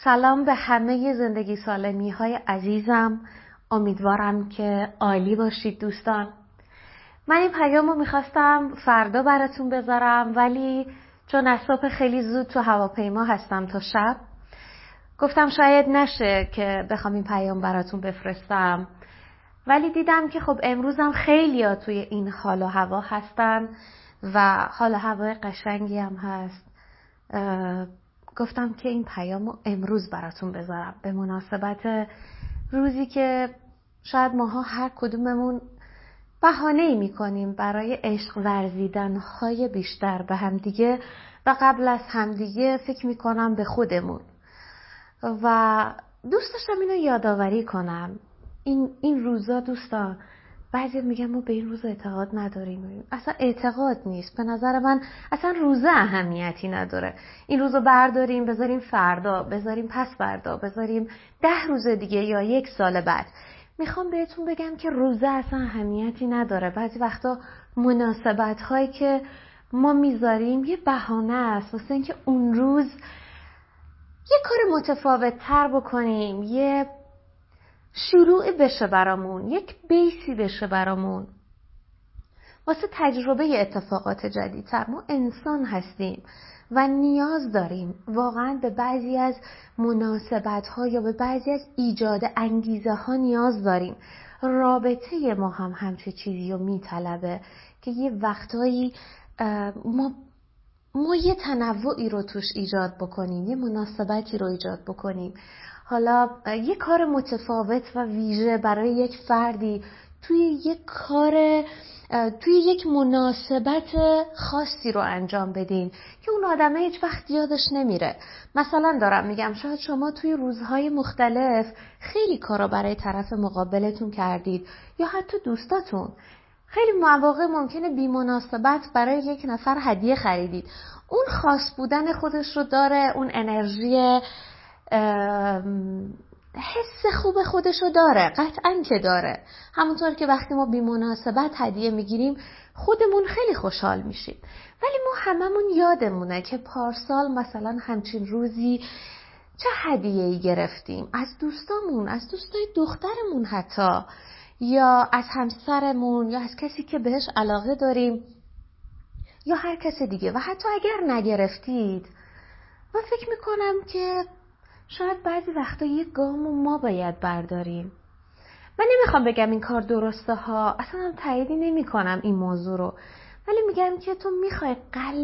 سلام به همه زندگی سالمی های عزیزم. امیدوارم که عالی باشید دوستان. من این پیام رو میخواستم فردا براتون بذارم، ولی چون از صبح خیلی زود تو هواپیما هستم تا شب، گفتم شاید نشه که بخوام این پیام براتون بفرستم. ولی دیدم که خب امروزم خیلی ها توی این حال و هوا هستن و حال و هوای قشنگی هم هست. گفتم که این پیامو امروز براتون بذارم به مناسبت روزی که شاید ماها هر کدوممون بهانه‌ای میکنیم برای عشق ورزیدن های بیشتر به همدیگه و قبل از همدیگه فکر میکنم به خودمون. و دوست داشتم اینو یادآوری کنم. این روزا دوستان، بعضی میگن ما به این روز اعتقاد نداریم. اصلا اعتقاد نیست. به نظر من اصلا روزه اهمیتی نداره. این روزو برداریم بذاریم فردا، بذاریم پس فردا، بذاریم 10 روز دیگه یا 1 سال بعد. میخوام بهتون بگم که روزه اصلا اهمیتی نداره. بعضی وقتا مناسبت هایی که ما میذاریم یه بهانه است واسه اینکه اون روز یه کار متفاوت تر بکنیم، یه شروع بشه برامون، یک بیسی بشه برامون واسه تجربه اتفاقات جدیدتر. ما انسان هستیم و نیاز داریم واقعا به بعضی از مناسبت ها یا به بعضی از ایجاد انگیزه ها نیاز داریم. رابطه ما هم همچه چیزی رو میطلبه که یه وقتایی ما یه تنوعی رو توش ایجاد بکنیم، یه مناسبتی رو ایجاد بکنیم. حالا یه کار متفاوت و ویژه برای یک فردی توی یک مناسبت خاصی رو انجام بدیم که اون آدمه هیچ وقت یادش نمیره. مثلا دارم میگم شاید شما توی روزهای مختلف خیلی کارا برای طرف مقابلتون کردید یا حتی دوستاتون. خیلی مواقع ممکنه بی مناسبت برای یک نفر هدیه خریدید. اون خاص بودن خودش رو داره، اون انرژی حس خوب خودشو داره، قطعاً که داره. همونطور که وقتی ما بی مناسبت هدیه میگیریم خودمون خیلی خوشحال میشیم، ولی ما هممون یادمونه که پارسال مثلا همچین روزی چه هدیه‌ای گرفتیم از دوستامون، از دوستای دخترمون حتی، یا از همسرمون، یا از کسی که بهش علاقه داریم، یا هر کس دیگه. و حتی اگر نگرفتید، من فکر میکنم که شاید بعضی وقتا یک گام ما باید برداریم. من نمیخوام بگم این کار درسته ها، اصلا هم تاییدی نمی کنم این موضوع رو، ولی میگم که تو میخوای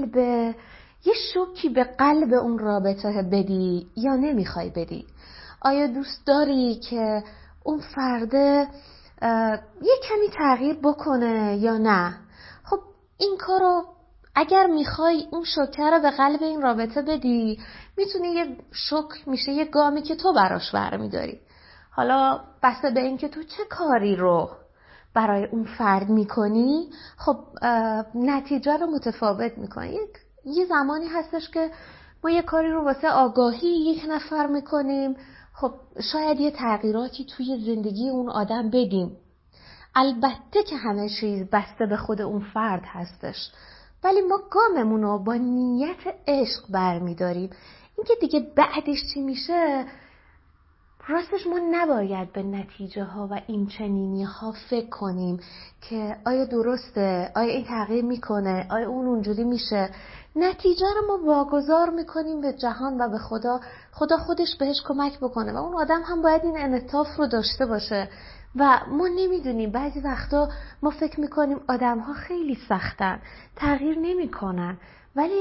یه شوکی به قلب اون رابطه بدی یا نمیخوای بدی؟ آیا دوست داری که اون فرده یه کمی تغییر بکنه یا نه؟ خب این کارو اگر میخوای اون شوکه رو به قلب این رابطه بدی، میتونه یه شوک میشه یه گامی که تو براش برمیداری. حالا بسته به این که تو چه کاری رو برای اون فرد میکنی، خب نتیجه رو متفاوت میکنی. یه زمانی هستش که ما یه کاری رو واسه آگاهی یک نفر میکنیم، خب شاید یه تغییراتی توی زندگی اون آدم بدیم. البته که همه چیز بسته به خود اون فرد هستش، ولی ما گاممون رو با نیت عشق برمیداریم. اینکه دیگه بعدش چی میشه، راستش ما نباید به نتیجه ها و این چنینی ها فکر کنیم که آیا درسته، آیا این تغییر میکنه، آیا اون اونجوری میشه. نتیجه رو ما واگذار میکنیم به جهان و به خدا. خدا خودش بهش کمک بکنه و اون آدم هم باید این انعطاف رو داشته باشه. و ما نمیدونیم، بعضی وقتا ما فکر میکنیم آدم ها خیلی سختن، تغییر نمیکنن، ولی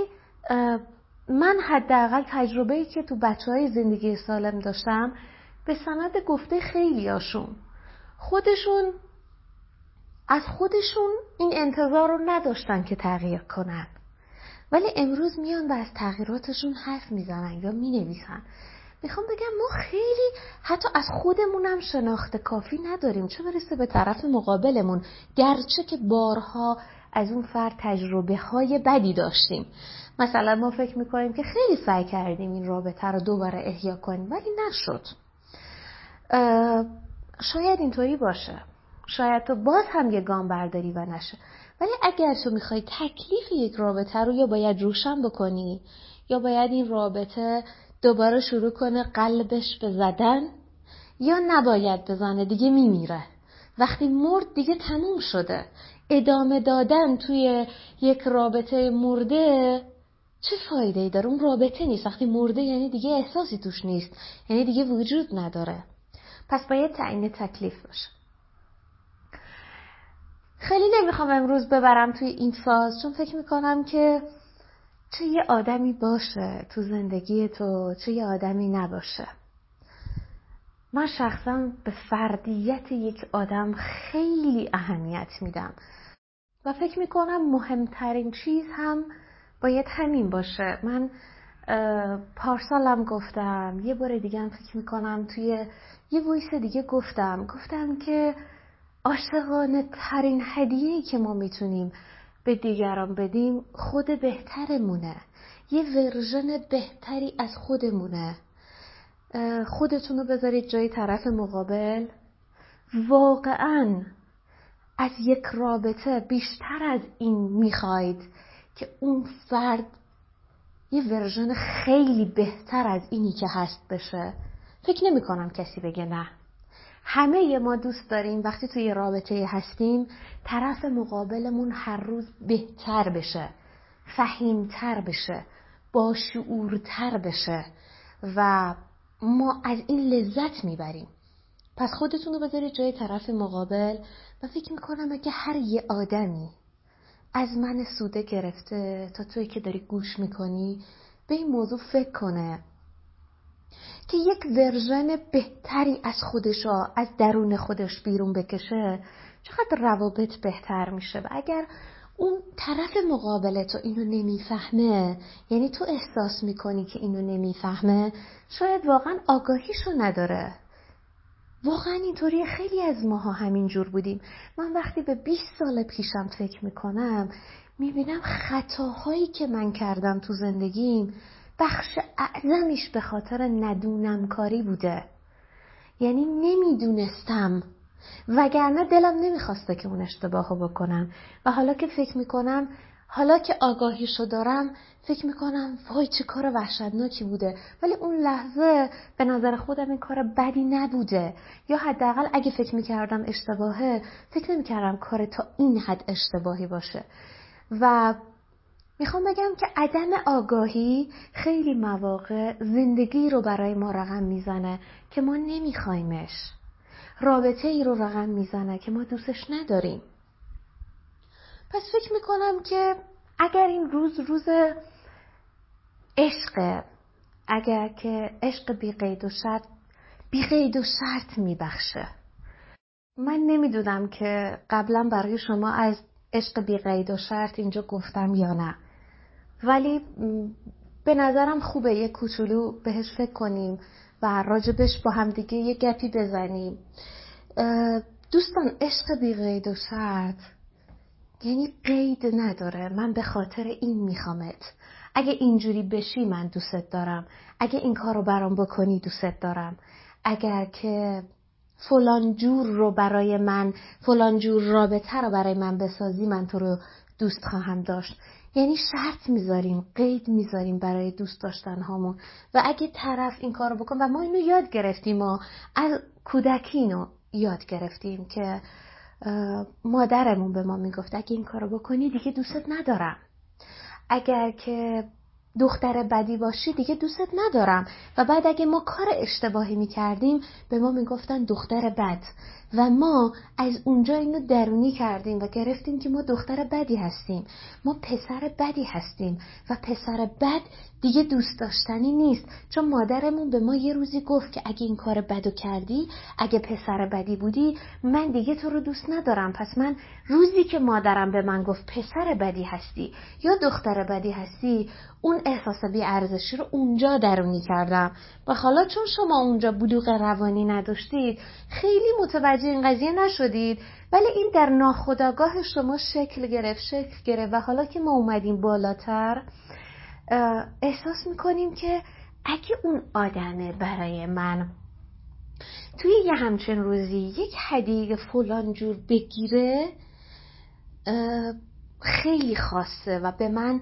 من حداقل تجربه‌ای که تو بچه‌های زندگی سالم داشتم، به سند گفته خیلیاشون از خودشون این انتظار رو نداشتن که تغییر کنن، ولی امروز میان و از تغییراتشون حرف میزنن یا مینویسن. میخوام بگم ما خیلی حتی از خودمونم شناخت کافی نداریم، چه برسه به طرف مقابلمون، گرچه که بارها از اون فرد تجربه های بدی داشتیم. مثلا ما فکر میکنیم که خیلی سعی کردیم این رابطه رو دوباره احیا کنیم ولی نشد. شاید اینطوری باشه، شاید تو باز هم یه گام برداری و نشه. ولی اگر تو میخوای تکلیف یک رابطه رو یا باید روشن بکنی یا باید این رابطه دوباره شروع کنه قلبش به زدن یا نباید بزنه، دیگه میمیره. وقتی مرد دیگه تموم شده. ادامه دادن توی یک رابطه مرده چه فایده‌ای داره؟ اون رابطه نیست. وقتی مرده یعنی دیگه احساسی توش نیست، یعنی دیگه وجود نداره. پس باید تعیین تکلیف باشه. خیلی نمیخوام امروز ببرم توی این فاز، چون فکر میکنم که چه یه آدمی باشه تو زندگی تو، چه یه آدمی نباشه. من شخصا به فردیت یک آدم خیلی اهمیت میدم و فکر میکنم مهمترین چیز هم باید همین باشه. من پارسالم گفتم، یه بار دیگه هم فکر میکنم توی یه وایس دیگه گفتم که عاشقانه ترین هدیه‌ای که ما میتونیم به دیگران بدیم خود بهترمونه. یه ورژن بهتری از خودمونه. خودتون رو بذارید جای طرف مقابل. واقعاً از یک رابطه بیشتر از این میخواید که اون فرد یه ورژن خیلی بهتر از اینی که هست بشه؟ فکر نمی کنم کسی بگه نه. همه ما دوست داریم وقتی توی رابطه هستیم طرف مقابلمون هر روز بهتر بشه، فهیمتر بشه، باشعورتر بشه و ما از این لذت میبریم. پس خودتون رو بذارید جای طرف مقابل و فکر میکنم اگه هر یه آدمی از من سوده گرفته تا توی که داری گوش میکنی به این موضوع فکر کنه که یک ورژن بهتری از خودشا از درون خودش بیرون بکشه، چقدر روابط بهتر میشه. و اگر اون طرف مقابل تو اینو نمیفهمه، یعنی تو احساس میکنی که اینو نمیفهمه، شاید واقعا آگاهیشو نداره. واقعا اینطوری خیلی از ماها همین جور بودیم. من وقتی به 20 سال پیشم فکر میکنم میبینم خطاهایی که من کردم تو زندگیم بخش اعظمش به خاطر ندونم کاری بوده. یعنی نمیدونستم، وگرنه دلم نمیخواسته که اون اشتباهو بکنم. و حالا که فکر میکنم، حالا که آگاهیشو دارم، فکر میکنم وای چه کار وحشتناکی بوده، ولی اون لحظه به نظر خودم این کار بدی نبوده، یا حداقل اگه فکر میکردم اشتباهه، فکر نمیکردم کار تا این حد اشتباهی باشه. و میخوام بگم که عدم آگاهی خیلی مواقع زندگی رو برای ما رقم میزنه که ما نمیخوایمش، رابطه ای رو رقم میزنه که ما دوستش نداریم. پس فکر میکنم که اگر این روز عشق، اگر که عشق بی قید و شرط میبخشه. من نمیدونم که قبلا برای شما از عشق بی قید و شرط اینجا گفتم یا نه، ولی به نظرم خوبه یه کوچولو بهش فکر کنیم و راجبش با هم دیگه یه گپی بزنیم. دوستان، عشق بی قید و شرط یعنی قید نداره. من به خاطر این میخوامت، اگه اینجوری بشی من دوست دارم، اگه این کارو برام بکنی دوست دارم، اگر که فلان جور رو برای من، فلان جور رابطه رو برای من بسازی، من تو رو دوست خواهم داشت. یعنی شرط میذاریم، قید میذاریم برای دوست داشتن هامون. و اگه طرف این کارو بکن، و ما اینو یاد گرفتیم، ما از کودکی اینو یاد گرفتیم که مادرمون به ما میگفت اگه این کارو بکنی دیگه دوستت ندارم، اگر که دختر بدی باشی دیگه دوستت ندارم. و بعد اگه ما کار اشتباهی میکردیم به ما میگفتن دختر بد، و ما از اونجا اینو درونی کردیم و گرفتیم که ما دختر بدی هستیم، ما پسر بدی هستیم و پسر بد دیگه دوست داشتنی نیست. چون مادرمون به ما یه روزی گفت که اگه این کار بدو کردی، اگه پسر بدی بودی، من دیگه تو رو دوست ندارم. پس من روزی که مادرم به من گفت پسر بدی هستی یا دختر بدی هستی، اون احساس بی ارزشی رو اونجا درونی کردم. و حالا چون شما اونجا بلوغ روانی نداشتید، خیلی متوجه این قضیه نشدید، ولی این در ناخودآگاه شما شکل گرفت و حالا که ما اومدیم بالاتر احساس میکنیم که اگه اون آدمه برای من توی یه همچین روزی یک هدیه فلان جور بگیره، خیلی خاصه و به من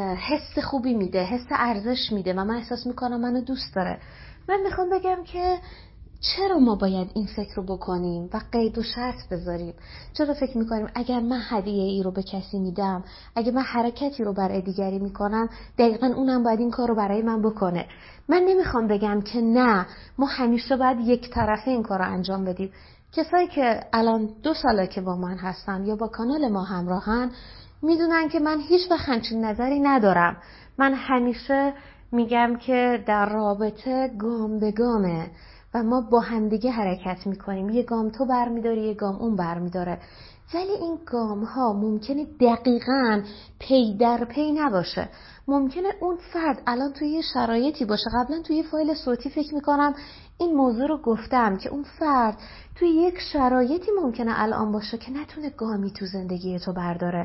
حس خوبی میده، حس ارزش میده و من احساس میکنم منو دوست داره. من میخوام بگم که چرا ما باید این فکر رو بکنیم و قید و شرط بذاریم؟ چرا فکر میکنیم اگر من هدیه ای رو به کسی میدم، اگر من حرکتی رو برای دیگری میکنم، دقیقاً اونم باید این کار رو برای من بکنه؟ من نمیخوام بگم که نه، ما همیشه باید یک طرفه این کار رو انجام بدیم. کسایی که الان 2 ساله که با من هستن یا با کانال ما همراهن میدونن که من هیچ وقت همچین نظری ندارم. من همیشه میگم که در رابطه گام به گامه و ما با همدیگه حرکت میکنیم. یه گام تو برمیداری، یه گام اون برمیداره، ولی این گام ها ممکنه دقیقاً پی در پی نباشه. ممکنه اون فرد الان توی یه شرایطی باشه، قبلا توی یه فایل صوتی فکر میکنم این موضوع رو گفتم که اون فرد توی یک شرایطی ممکنه الان باشه که نتونه گامی تو زندگی تو برداره.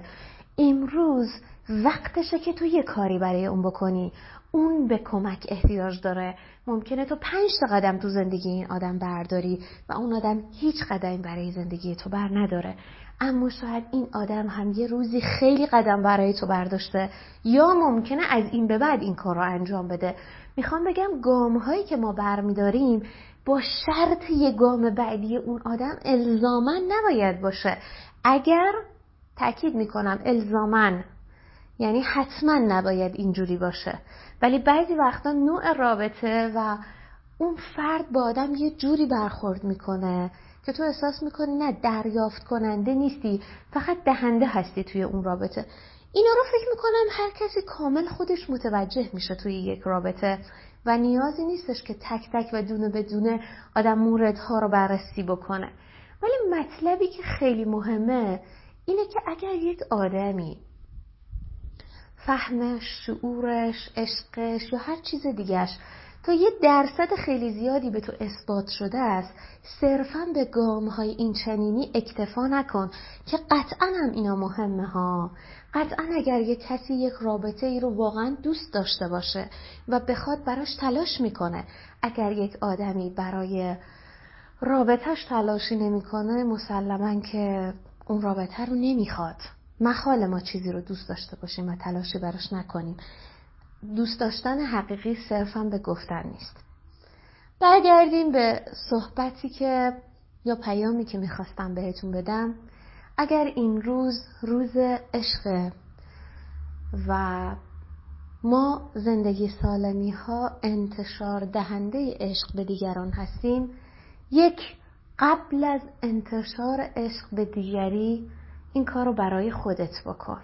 امروز وقتشه که تو یه کاری برای اون بکنی. اون به کمک احتیاج داره. ممکنه تو 5 تا قدم تو زندگی این آدم برداری و اون آدم هیچ قدمی برای زندگی تو بر نداره، اما شاید این آدم هم یه روزی خیلی قدم برای تو برداشته یا ممکنه از این به بعد این کار رو انجام بده. میخوام بگم گام هایی که ما برمیداریم با شرط یه گام بعدی اون آدم الزاماً نباید باشه. اگر تأکید میکنم الزاماً، یعنی حتما نباید اینجوری باشه، ولی بعضی وقتا نوع رابطه و اون فرد با آدم یه جوری برخورد میکنه که تو احساس میکنی نه دریافت کننده نیستی، فقط دهنده هستی توی اون رابطه. اینا رو فکر میکنم هر کسی کامل خودش متوجه میشه توی یک رابطه و نیازی نیستش که تک تک و دونه بدونه آدم موردها رو بررسی بکنه. ولی مطلبی که خیلی مهمه اینه که اگر یک آدمی فهمش، شعورش، عشقش یا هر چیز دیگهش تا 1% خیلی زیادی به تو اثبات شده است، صرفاً به گام‌های این چنینی اکتفا نکن که قطعاً هم اینا مهمه ها. قطعاً اگر یک کسی یک رابطه ای رو واقعاً دوست داشته باشه و بخواد براش تلاش میکنه، اگر یک آدمی برای رابطهش تلاشی نمیکنه مسلماً که اون رابطه رو نمیخواد. محال ما چیزی رو دوست داشته باشیم و تلاشی براش نکنیم. دوست داشتن حقیقی صرفاً به گفتن نیست. برگردیم به صحبتی که یا پیامی که میخواستم بهتون بدم. اگر این روز عشق و ما زندگی سالمی ها انتشار دهنده عشق به دیگران هستیم، قبل از انتشار عشق به دیگری این کار رو برای خودت بکن.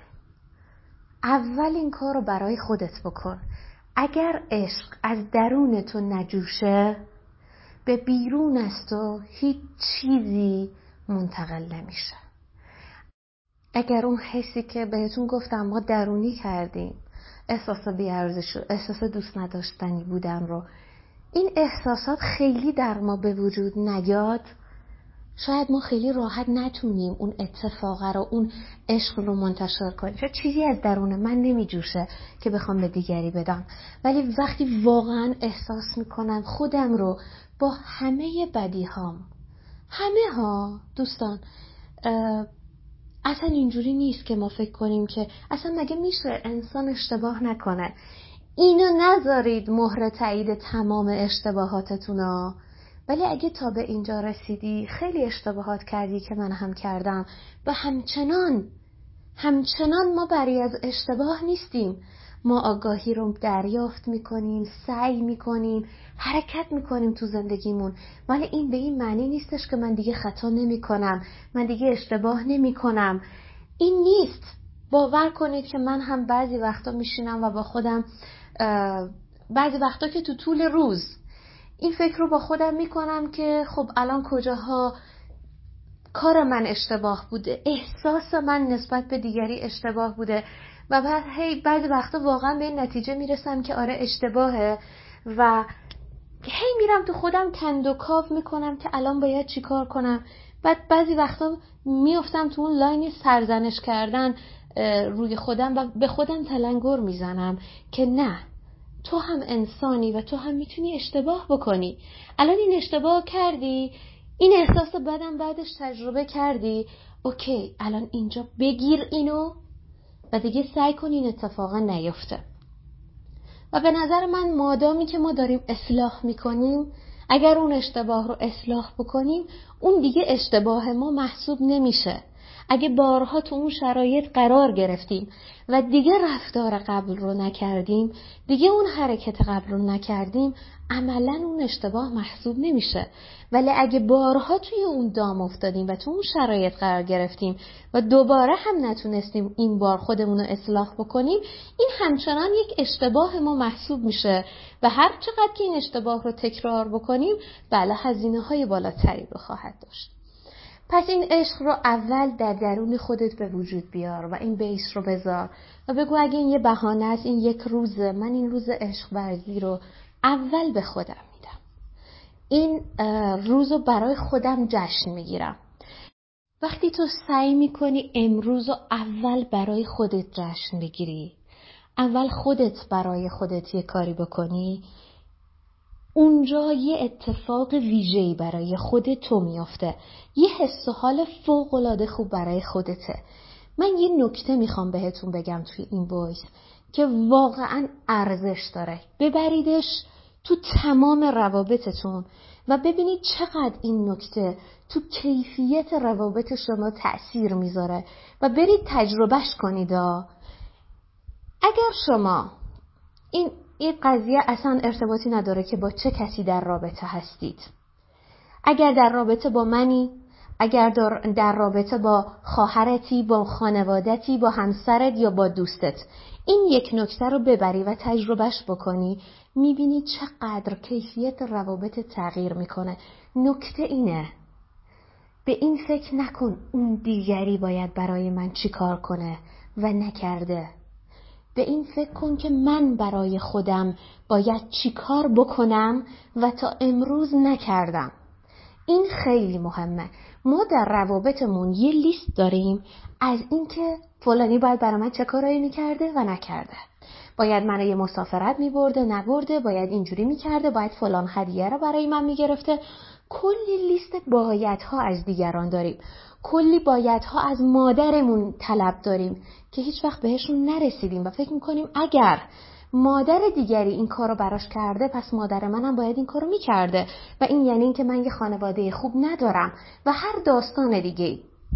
اول این کار رو برای خودت بکن. اگر عشق از درون تو نجوشه، به بیرون از تو هیچ چیزی منتقل نمیشه. اگر اون حسی که بهتون گفتم ما درونی کردیم، احساس بی‌ارزشی، احساس دوست نداشتنی بودن رو، این احساسات خیلی در ما به وجود نیاد، شاید ما خیلی راحت نتونیم اون اتفاقه رو، اون عشق رو منتشر کنیم. شاید چیزی از درون من نمیجوشه که بخوام به دیگری بدم، ولی وقتی واقعا احساس میکنم خودم رو با همه بدیهام، همه ها دوستان، اصلا اینجوری نیست که ما فکر کنیم که اصلا مگه میشه انسان اشتباه نکنه. اینو نذارید مهر تایید تمام اشتباهاتتونا. ولی اگه تا به اینجا رسیدی خیلی اشتباهات کردی که من هم کردم و همچنان ما بری از اشتباه نیستیم. ما آگاهی رو دریافت میکنیم، سعی میکنیم، حرکت میکنیم تو زندگیمون، ولی این به این معنی نیستش که من دیگه خطا نمیکنم، من دیگه اشتباه نمیکنم. این نیست. باور کنید که من هم بعضی وقتا میشینم و با خودم، بعضی وقتا که تو طول روز این فکر رو با خودم میکنم که خب الان کجاها کار من اشتباه بوده، احساس من نسبت به دیگری اشتباه بوده و بعضی وقتا واقعا به این نتیجه میرسم که آره اشتباهه و میرم تو خودم کند و کاو میکنم که الان باید چی کار کنم. بعد بعضی وقتا میافتم تو اون لاین سرزنش کردن روی خودم و به خودم تلنگر میزنم که نه، تو هم انسانی و تو هم میتونی اشتباه بکنی. الان این اشتباه کردی، این احساس بدم بعدش تجربه کردی، اوکی الان اینجا بگیر اینو و دیگه سعی کن این اتفاق نیفته. و به نظر من مادامی که ما داریم اصلاح میکنیم، اگر اون اشتباه رو اصلاح بکنیم، اون دیگه اشتباه ما محسوب نمیشه. اگه بارها تو اون شرایط قرار گرفتیم و دیگه رفتار قبل رو نکردیم، دیگه اون حرکت قبل رو نکردیم، عملاً اون اشتباه محسوب نمیشه. ولی اگه بارها توی اون دام افتادیم و تو اون شرایط قرار گرفتیم و دوباره هم نتونستیم این بار خودمون رو اصلاح بکنیم، این همچنان یک اشتباه ما محسوب میشه و هر چقدر که این اشتباه رو تکرار بکنیم، بله هزینه‌های بالاتری رو خواهد داشت. پس این عشق رو اول در درون خودت به وجود بیار و این بیس رو بذار و بگو اگه این یه بهانه است، این یک روزه، من این روز عشق ورزی رو اول به خودم میدم. این روز رو برای خودم جشن میگیرم. وقتی تو سعی میکنی امروز رو اول برای خودت جشن بگیری، اول خودت برای خودت یه کاری بکنی، اونجا یه اتفاق ویژه‌ای برای خودت تو میافته. یه حس و حال فوق‌العاده خوب برای خودته. من یه نکته میخوام بهتون بگم توی این وایس که واقعاً ارزش داره. ببریدش تو تمام روابطتون و ببینید چقدر این نکته تو کیفیت روابط شما تأثیر میذاره و برید تجربهش کنید. اگر شما این قضیه اصلا ارتباطی نداره که با چه کسی در رابطه هستید. اگر در رابطه با منی، اگر در رابطه با خواهرتی، با خانوادتی، با همسرت یا با دوستت، این یک نکته رو ببری و تجربهش بکنی، میبینی چقدر کیفیت روابط تغییر میکنه. نکته اینه، به این فکر نکن اون دیگری باید برای من چی کار کنه و نکرده. به این فکر کن که من برای خودم باید چی کار بکنم و تا امروز نکردم. این خیلی مهمه. ما در روابطمون یه لیست داریم از اینکه فلانی باید برای من چه کارایی میکرده و نکرده. باید منو یه مسافرت میبرده نبرده، باید اینجوری میکرده، باید فلان هدیه رو برای من میگرفته. کلی لیست بایدها از دیگران داریم. کلی بایدها از مادرمون طلب داریم که هیچ وقت بهشون نرسیدیم و فکر میکنیم اگر مادر دیگری این کارو براش کرده پس مادر منم باید این کارو میکرده و این یعنی این که من یه خانواده خوب ندارم و هر داستان دیگه.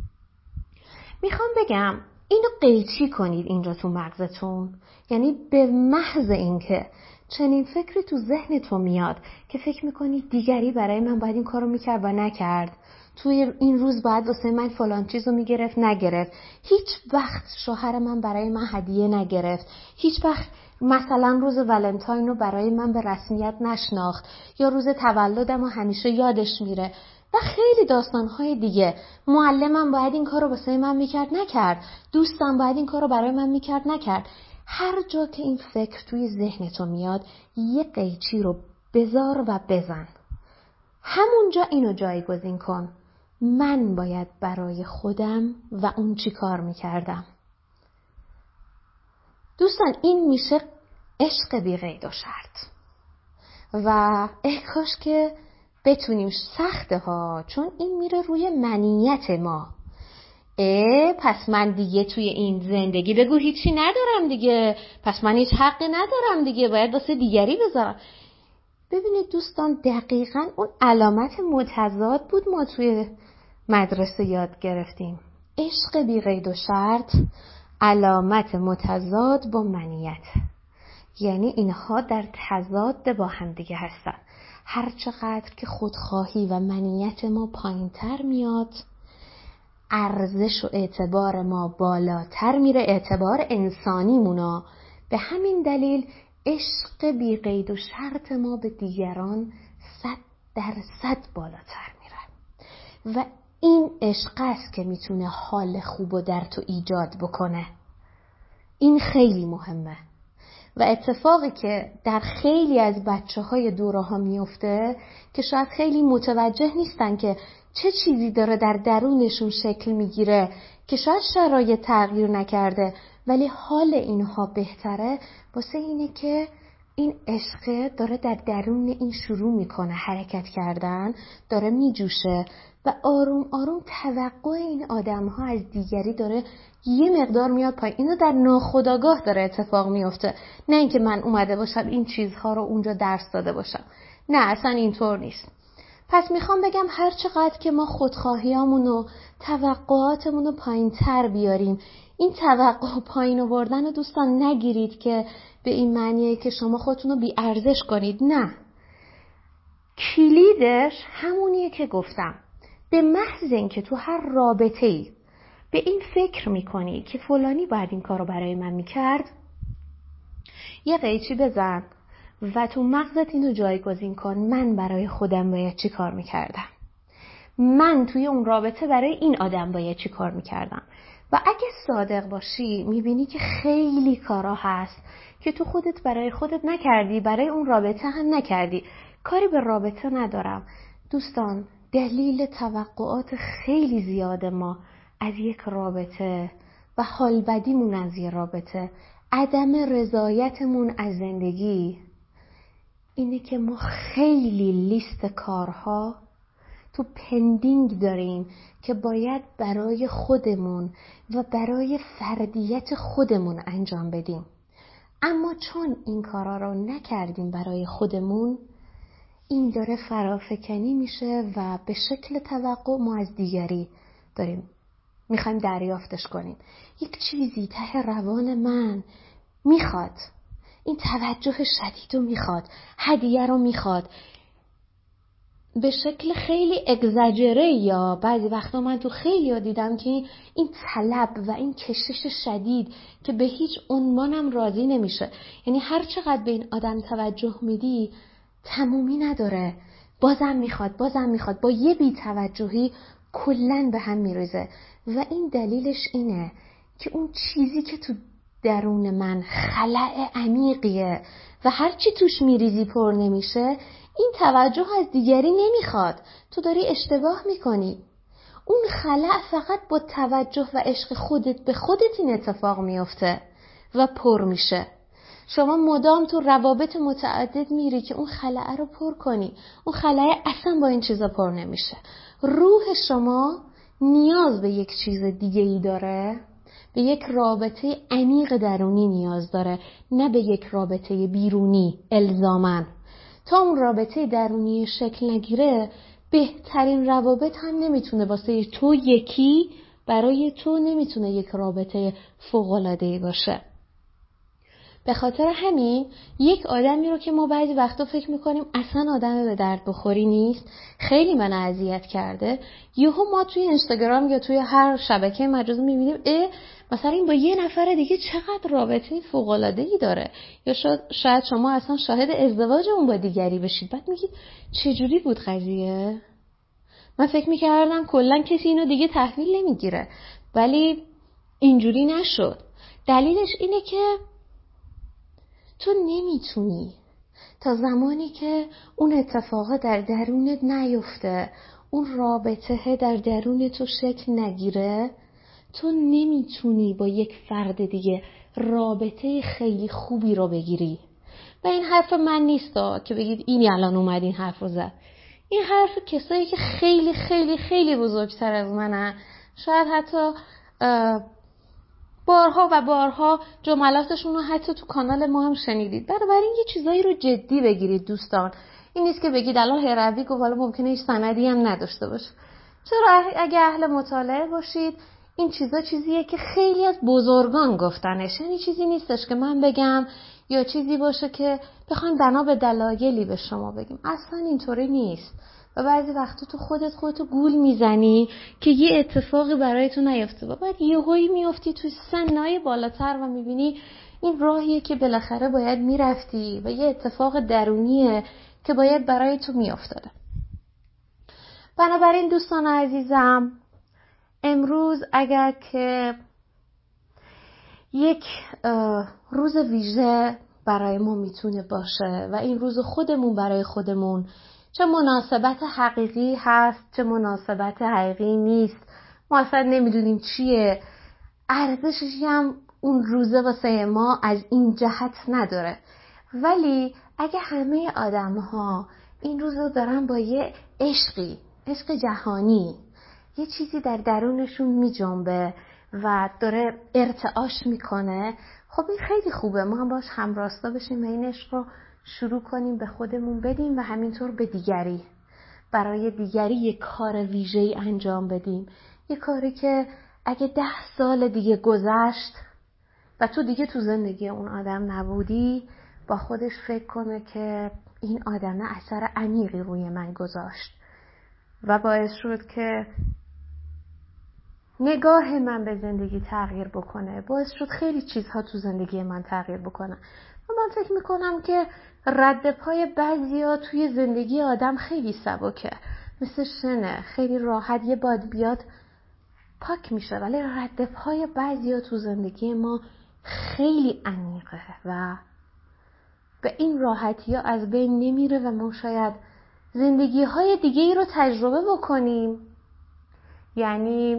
میخوام بگم اینو قیچی کنید اینجا تو مغزتون. یعنی به محض اینکه چنین فکری تو ذهنتون میاد که فکر میکنید دیگری برای من باید این کارو میکرد و نکرد، توی این روز باید واسه من فلان چیزو میگرفت نگرفت، هیچ وقت شوهر من برای من هدیه نگرفت، هیچ وقت مثلا روز ولنتاین رو برای من به رسمیت نشناخت، یا روز تولدم رو همیشه یادش میره و خیلی داستانهای دیگه. معلمم باید این کارو واسه من میکرد نکرد، دوستم باید این کارو برای من میکرد نکرد. هر جا که این فکر توی ذهنتو میاد یه قیچی رو بذار و بزن. همونجا اینو جایگزین کن، من باید برای خودم و اون چی کار میکردم. دوستان این میشه عشق بی قید و شرط و ای کاش که بتونیم. سخته ها، چون این میره روی منیت ما. پس من دیگه توی این زندگی بگو هیچی ندارم دیگه، پس من هیچ حقی ندارم دیگه، باید واسه دیگری بذارم. ببینید دوستان دقیقاً اون علامت متضاد بود ما توی مدرسه یاد گرفتیم. عشق بی قید و شرط، علامت متضاد با منیت. یعنی اینها در تضاد با هم دیگه هستن. هر چقدر که خودخواهی و منیت ما پایین تر میاد، ارزش و اعتبار ما بالاتر میره، اعتبار انسانیمونا. به همین دلیل عشق بی قید و شرط ما به دیگران 100% بالاتر میره و این عشق است که میتونه حال خوبو در تو ایجاد بکنه. این خیلی مهمه و اتفاقی که در خیلی از بچه‌های دوره ها میفته که شاید خیلی متوجه نیستن که چه چیزی داره در درونشون شکل میگیره، که شاید شرایط تغییر نکرده ولی حال اینها بهتره، واسه اینه که این عشق داره در درون این شروع میکنه حرکت کردن، داره میجوشه و آروم آروم توقع این آدم ها از دیگری داره یه مقدار میاد پایین. اینو در ناخودآگاه داره اتفاق میفته، نه اینکه من اومده باشم این چیزها رو اونجا درس داده باشم، نه اصلا اینطور نیست. پس میخوام بگم هر چقدر که ما خودخواهیامون و توقعاتمون رو پایین تر بیاریم، این توقع پایین آوردن رو دوستان نگیرید که به این معنیه که شما خودتون رو بی ارزش کنید، نه. کلیدش همونیه که گفتم. به محض اینکه تو هر رابطه‌ای به این فکر میکنی که فلانی باید این کارو برای من میکرد، یه قیچی بزن و تو مغزت اینو جایگزین کن: من برای خودم باید چی کار میکردم، من توی اون رابطه برای این آدم باید چی کار میکردم. و اگه صادق باشی میبینی که خیلی کارا هست که تو خودت برای خودت نکردی، برای اون رابطه هم نکردی. کاری به رابطه ندارم دوستان، دلیل توقعات خیلی زیاد ما از یک رابطه و حال بدیمون از یک رابطه، عدم رضایتمون از زندگی، اینه که ما خیلی لیست کارها تو پندینگ داریم که باید برای خودمون و برای فردیت خودمون انجام بدیم. اما چون این کارا رو نکردیم برای خودمون، این داره فرافکنی میشه و به شکل توقع ما از دیگری داریم میخوایم دریافتش کنیم. یک چیزی ته روان من میخواد، این توجه شدید رو میخواد، هدیه رو میخواد، به شکل خیلی اگزاجره. یا بعضی وقتا من تو خیلی ها دیدم که این طلب و این کشش شدید که به هیچ عنوانم راضی نمیشه، یعنی هر چقدر به این آدم توجه میدی تمومی نداره، بازم میخواد، با یه بی توجهی کلن به هم میریزه. و این دلیلش اینه که اون چیزی که تو درون من خلأ عمیقیه و هرچی توش میریزی پر نمیشه، این توجه از دیگری نمیخواد. تو داری اشتباه میکنی. اون خلأ فقط با توجه و عشق خودت به خودت این اتفاق میفته و پر میشه. شما مدام تو روابط متعدد میری که اون خلأ رو پر کنی، اون خلأ اصلا با این چیزا پر نمیشه. روح شما نیاز به یک چیز دیگه ای داره، به یک رابطه عمیق درونی نیاز داره، نه به یک رابطه بیرونی الزاماً. تا اون رابطه درونی شکل نگیره، بهترین روابط هم نمیتونه واسه تو یکی، برای تو نمیتونه یک رابطه فوق‌العاده‌ای باشه. به خاطر همین یک آدمی رو که ما بعضی وقتا فکر میکنیم اصلا آدم به درد بخوری نیست، خیلی من اذیت کرده، یهو ما توی اینستاگرام یا توی هر شبکه مجازی میبینیم مثلا این با یه نفر دیگه چقدر رابطه فوق‌العاده‌ای داره، یا شاید شما اصلا شاهد ازدواج اون با دیگری بشید، بعد میگید چجوری بود قضیه؟ من فکر میکردم کلا کسی اینو دیگه تحویل نمیگیره، ولی اینجوری نشد. دلیلش اینه که تو نمیتونی تا زمانی که اون اتفاقا در درونت نیفته، اون رابطه در درون تو شکل نگیره، تو نمیتونی با یک فرد دیگه رابطه خیلی خوبی رو بگیری. و این حرف من نیستا که بگید اینی الان اومد این حرف رو زد. این حرف کسایی که خیلی خیلی خیلی بزرگتر از منن، شاید حتی بارها و بارها جملاتشون رو حتی تو کانال ما هم شنیدید. بنابراین یه چیزایی رو جدی بگیرید دوستان. این نیست که بگید الان هروی گفت حالا ممکنه هیچ سندی هم نداشته باشه. چرا؟ اگه اهل مطالعه باشید این چیزا چیزیه که خیلی از بزرگان گفتنش، یعنی چیزی نیستش که من بگم یا چیزی باشه که بخوایم بنا به دلایلی به شما بگیم. اصلا اینطوری نیست. و بعضی وقتا تو خودتو گول میزنی که یه اتفاقی برای تو نیفته و بعد یهویی میافتی تو سنای بالاتر و میبینی این راهیه که بالاخره باید میرفتی و یه اتفاق درونیه که باید برای تو میافتاده. بنابراین دوستان عزیزم، امروز اگر که یک روز ویژه برای ما میتونه باشه و این روز خودمون برای خودمون، چه مناسبت حقیقی هست چه مناسبت حقیقی نیست، ما اصلا نمیدونیم چیه، ارزشش هم اون روزه واسه ما از این جهت نداره، ولی اگه همه آدم‌ها این روز رو دارن با یه عشق جهانی، یه چیزی در درونشون میجنبه و داره ارتعاش میکنه، خب این خیلی خوبه. ما هم باش همراستا بشیم و این عشق رو شروع کنیم به خودمون بدیم و همینطور به دیگری، برای دیگری یک کار ویژه‌ای انجام بدیم. یک کاری که اگه 10 سال دیگه گذشت و تو دیگه تو زندگی اون آدم نبودی، با خودش فکر کنه که این آدم اثر عمیقی روی من گذاشت و باعث شد که نگاه من به زندگی تغییر بکنه، باعث شد خیلی چیزها تو زندگی من تغییر بکنه. و من فکر میکنم که رد پای بعضیا توی زندگی آدم خیلی سبکه، مثل شنه، خیلی راحت یه باد بیاد پاک میشه، ولی رد پای بعضیا تو زندگی ما خیلی عمیقه و به این راحتی ها از بین نمیره و ما شاید زندگی های دیگه ای رو تجربه بکنیم. یعنی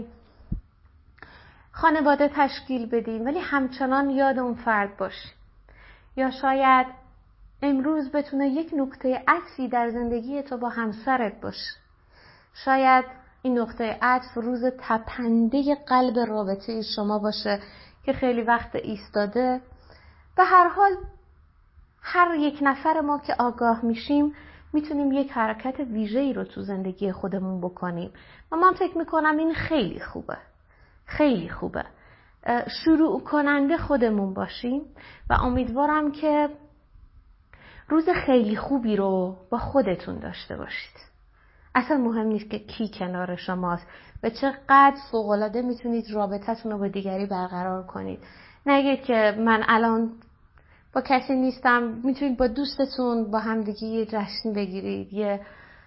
خانواده تشکیل بدیم ولی همچنان یاد اون فرد باشیم، یا شاید امروز بتونه یک نقطه عطفی در زندگی تو با همسرت باشه، شاید این نقطه عطف روز تپنده قلب رابطه شما باشه که خیلی وقت ایستاده. به هر حال هر یک نفر ما که آگاه میشیم میتونیم یک حرکت ویژه‌ای رو تو زندگی خودمون بکنیم و من فکر میکنم این خیلی خوبه، خیلی خوبه. شروع کننده خودمون باشیم و امیدوارم که روز خیلی خوبی رو با خودتون داشته باشید. اصلا مهم نیست که کی کنار شماست و چقدر فوق‌العاده میتونید رابطتون رو با دیگری برقرار کنید. نگید که من الان با کسی نیستم، میتونید با دوستتون با همدیگه یه جشن بگیرید.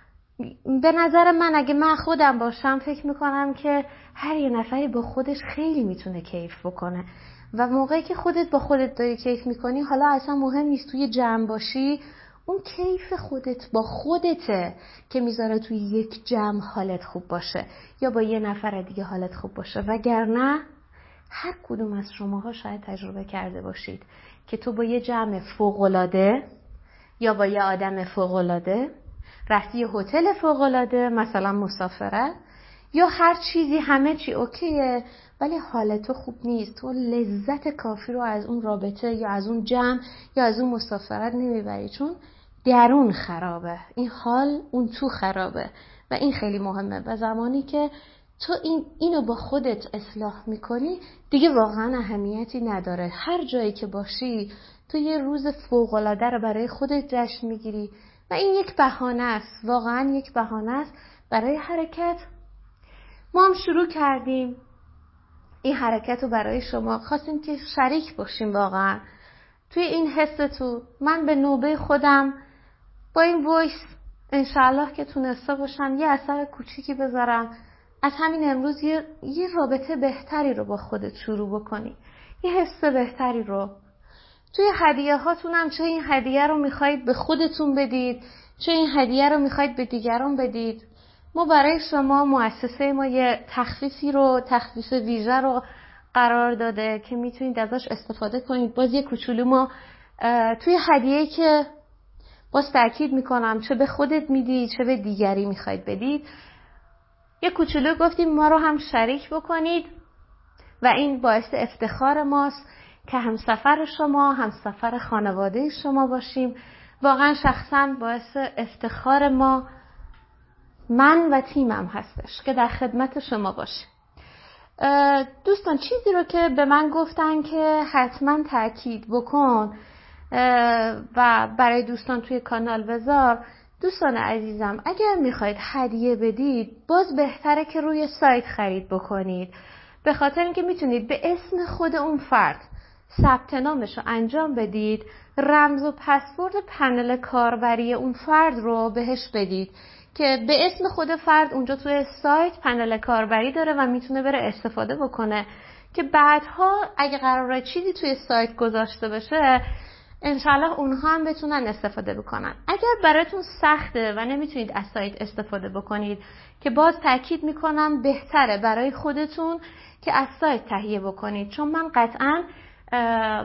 به نظر من اگه من خودم باشم فکر میکنم که هر یه نفری با خودش خیلی میتونه کیف بکنه و موقعی که خودت با خودت داری کیف میکنی، حالا اصلا مهم نیست توی جمع باشی، اون کیف خودت با خودته که میذاره توی یک جمع حالت خوب باشه یا با یه نفر دیگه حالت خوب باشه. وگرنه هر کدوم از شماها شاید تجربه کرده باشید که تو با یه جمع فوق‌العاده یا با یه آدم فوق‌العاده رفتی یه هتل فوق‌العاده، مثلا مسافرت یا هر چیزی، همه چی اوکیه ولی حالت خوب نیست، تو لذت کافی رو از اون رابطه یا از اون جمع یا از اون مسافرت نمیبری، چون درون خرابه، این حال اون تو خرابه و این خیلی مهمه. و زمانی که تو اینو با خودت اصلاح میکنی دیگه واقعا اهمیتی نداره. هر جایی که باشی تو یه روز فوق‌العاده رو برای خودت جشن میگیری و این یک بهانه است، واقعا یک بهانه است برای حرکت. ما هم شروع کردیم این حرکت رو برای شما، خواستیم که شریک باشیم واقعا توی این حستون. من به نوبه خودم با این وایس انشاءالله که تونسته باشم یه اثر کوچیکی بذارم، از همین امروز یه رابطه بهتری رو با خودت شروع بکنی، یه حس بهتری رو. توی هدیه هاتونم چه این هدیه رو میخواید به خودتون بدید، چه این هدیه رو میخواید به دیگران بدید، ما برای شما مؤسسه ما یه تخفیف ویژه رو قرار داده که میتونید ازش استفاده کنید. باز یه کوچولو ما توی هدیه‌ای که باز تأکید میکنم چه به خودت میدید چه به دیگری میخواید بدید، یه کوچولو گفتیم ما رو هم شریک بکنید و این باعث افتخار ماست که همسفر شما، همسفر خانواده شما باشیم. واقعا شخصا باعث افتخار من و تیمم هستش که در خدمت شما باشیم. دوستان چیزی رو که به من گفتن که حتما تأکید بکن و برای دوستان توی کانال بذار، دوستان عزیزم اگر میخواید هدیه بدید باز بهتره که روی سایت خرید بکنید، به خاطر اینکه میتونید به اسم خود اون فرد ثبت نامش رو انجام بدید، رمز و پسورد پنل کاربری اون فرد رو بهش بدید که به اسم خود فرد اونجا توی سایت پنل کاربری داره و میتونه بره استفاده بکنه که بعدها اگه قراره چیزی توی سایت گذاشته بشه انشالله اونها هم بتونن استفاده بکنن. اگر براتون سخته و نمیتونید از سایت استفاده بکنید که باز تاکید میکنم بهتره برای خودتون که از سایت تهیه بکنید، چون من قطعاً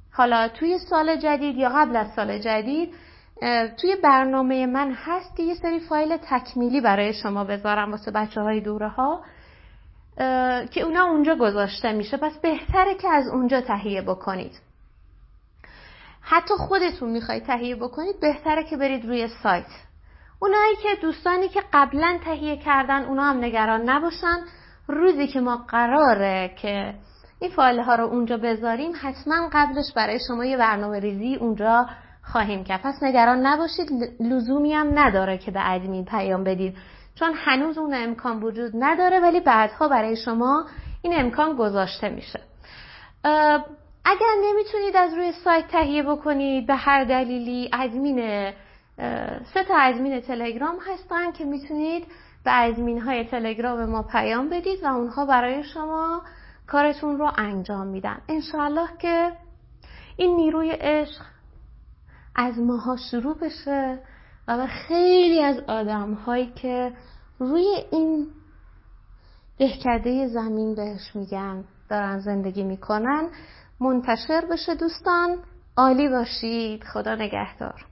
حالا توی سال جدید یا قبل از سال جدید توی برنامه من هست که یه سری فایل تکمیلی برای شما بذارم واسه بچه‌های دوره ها که اونا اونجا گذاشته میشه. پس بهتره که از اونجا تهیه بکنید. حتی خودتون میخواید تهیه بکنید بهتره که برید روی سایت. اونایی که دوستانی که قبلا تهیه کردن اونا هم نگران نباشن. روزی که ما قراره که این فایل ها رو اونجا بذاریم حتما قبلش برای شما یه برنامه ریزی اونجا خواهیم کرد. پس نگران نباشید، لزومی هم نداره که به ادمین پیام بدید چون هنوز اون امکان وجود نداره، ولی بعدها برای شما این امکان گذاشته میشه. اگر نمیتونید از روی سایت تهیه بکنید به هر دلیلی، سه تا ادمین تلگرام هستن که میتونید به ادمین های تلگرام ما پیام بدید و اونها برای شما کارتون رو انجام میدن. انشاءالله که این نیروی عشق از ماها شروع بشه و به خیلی از آدم هایی که روی این دهکده زمین بهش میگن دارن زندگی میکنن منتشر بشه. دوستان عالی باشید. خدا نگهدار.